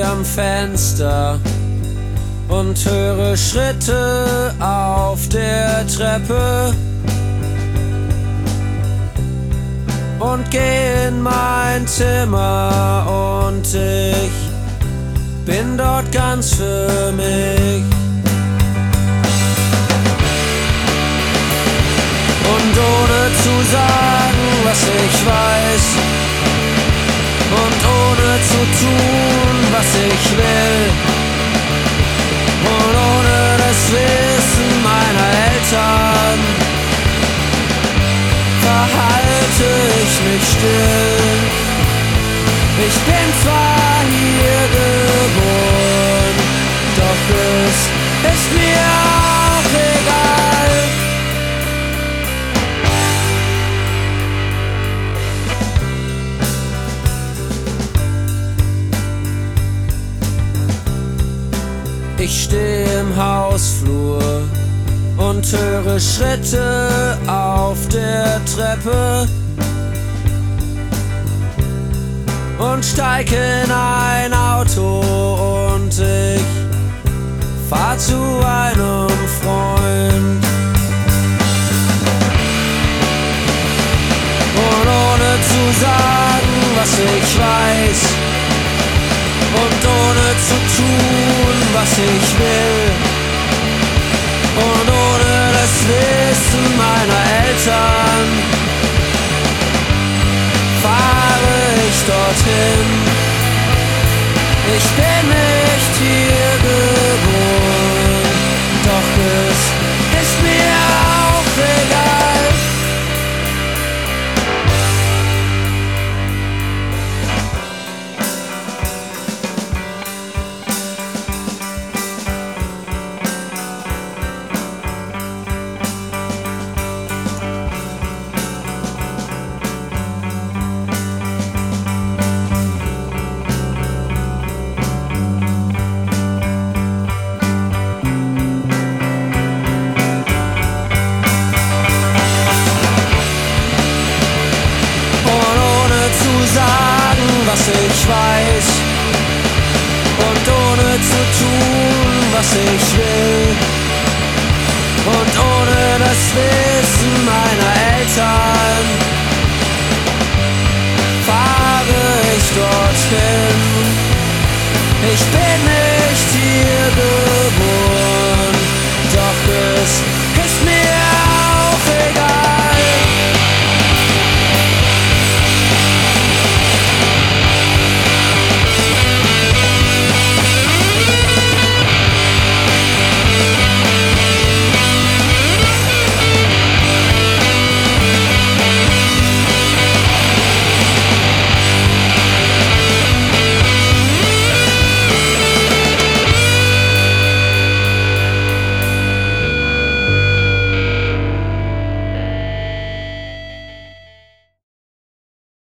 stehe am Fenster und höre Schritte auf der Treppe und geh in mein Zimmer und ich bin dort ganz für mich. Und ohne zu sagen, was ich weiß, und ohne zu tun, was ich will, und ohne das Wissen meiner Eltern, verhalte ich mich still. Ich bin zwar hier geboren, doch es ist mir auch egal. Ich stehe im Hausflur und höre Schritte auf der Treppe und steig in ein Auto und ich fahr zu einem Freund. Und ohne zu sagen, was ich weiß, und ohne zu tun, was ich will, und ohne das Wissen meiner Eltern, fahre ich dorthin. Ich bin nicht hier geboren, doch es ist mir auch egal. Was ich weiß, und ohne zu tun, was ich will, und ohne das Wissen meiner Eltern, fahre ich dorthin. Ich bin nicht hier